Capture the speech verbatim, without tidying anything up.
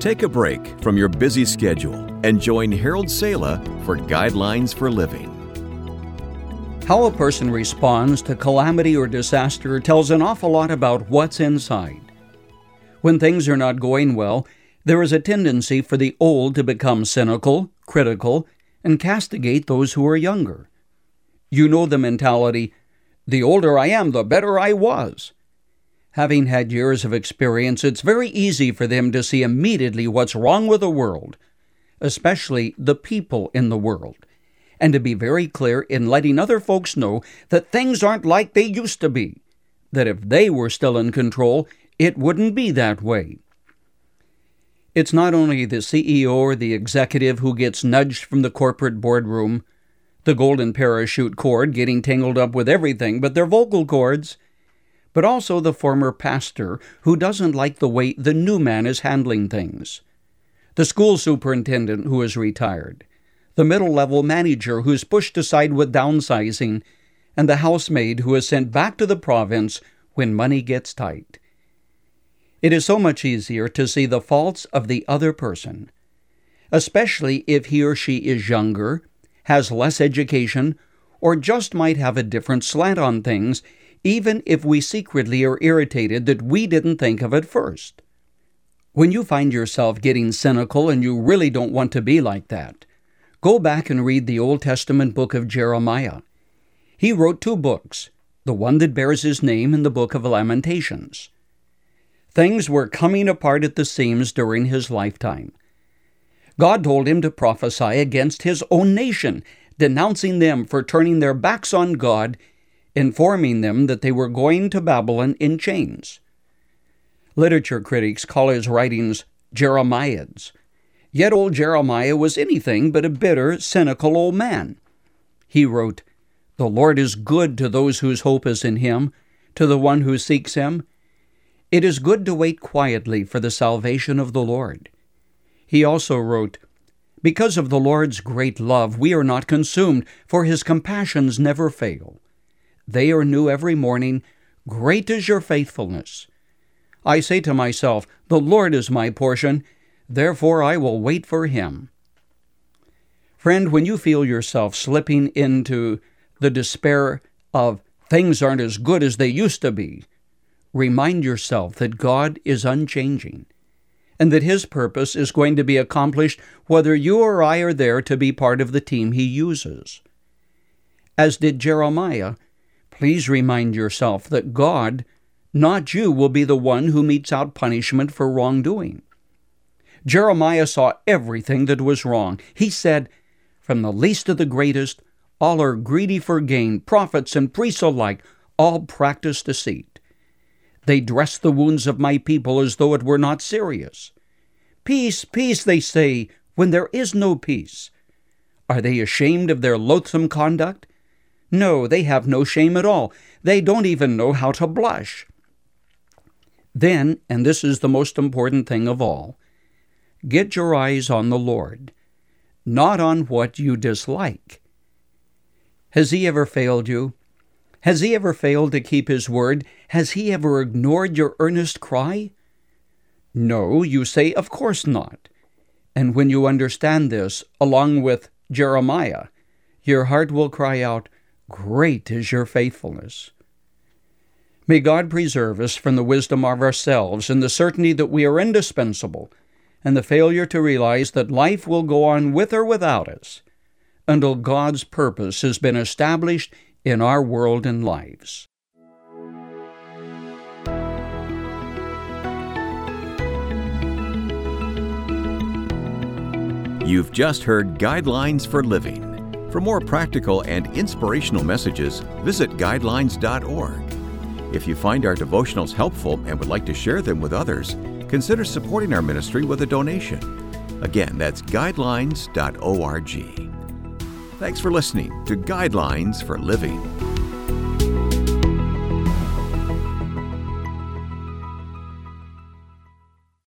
Take a break from your busy schedule and join Harold Sala for Guidelines for Living. How a person responds to calamity or disaster tells an awful lot about what's inside. When things are not going well, there is a tendency for the old to become cynical, critical, and castigate those who are younger. You know the mentality, the older I am, the better I was. Having had years of experience, it's very easy for them to see immediately what's wrong with the world, especially the people in the world, and to be very clear in letting other folks know that things aren't like they used to be, that if they were still in control, it wouldn't be that way. It's not only the C E O or the executive who gets nudged from the corporate boardroom, the golden parachute cord getting tangled up with everything but their vocal cords, but also the former pastor who doesn't like the way the new man is handling things, the school superintendent who is retired, the middle-level manager who's pushed aside with downsizing, and the housemaid who is sent back to the province when money gets tight. It is so much easier to see the faults of the other person, especially if he or she is younger, has less education, or just might have a different slant on things, even if we secretly are irritated that we didn't think of it first. When you find yourself getting cynical and you really don't want to be like that, go back and read the Old Testament book of Jeremiah. He wrote two books, the one that bears his name and the book of Lamentations. Things were coming apart at the seams during his lifetime. God told him to prophesy against his own nation, denouncing them for turning their backs on God, informing them that they were going to Babylon in chains. Literature critics call his writings Jeremiads. Yet old Jeremiah was anything but a bitter, cynical old man. He wrote, "The Lord is good to those whose hope is in him, to the one who seeks him. It is good to wait quietly for the salvation of the Lord." He also wrote, "Because of the Lord's great love, we are not consumed, for his compassions never fail. They are new every morning. Great is your faithfulness. I say to myself, the Lord is my portion, therefore I will wait for him." Friend, when you feel yourself slipping into the despair of things aren't as good as they used to be, remind yourself that God is unchanging, and that his purpose is going to be accomplished whether you or I are there to be part of the team he uses. As did Jeremiah, please remind yourself that God, not you, will be the one who metes out punishment for wrongdoing. Jeremiah saw everything that was wrong. He said, "From the least to the greatest, all are greedy for gain, prophets and priests alike, all practice deceit. They dress the wounds of my people as though it were not serious. Peace, peace, they say, when there is no peace. Are they ashamed of their loathsome conduct? No, they have no shame at all. They don't even know how to blush." Then, and this is the most important thing of all, get your eyes on the Lord, not on what you dislike. Has he ever failed you? Has he ever failed to keep his word? Has he ever ignored your earnest cry? No, you say, of course not. And when you understand this, along with Jeremiah, your heart will cry out, "Great is your faithfulness." May God preserve us from the wisdom of ourselves and the certainty that we are indispensable, and the failure to realize that life will go on with or without us until God's purpose has been established in our world and lives. You've just heard Guidelines for Living. For more practical and inspirational messages, visit guidelines dot org. If you find our devotionals helpful and would like to share them with others, consider supporting our ministry with a donation. Again, that's guidelines dot org. Thanks for listening to Guidelines for Living.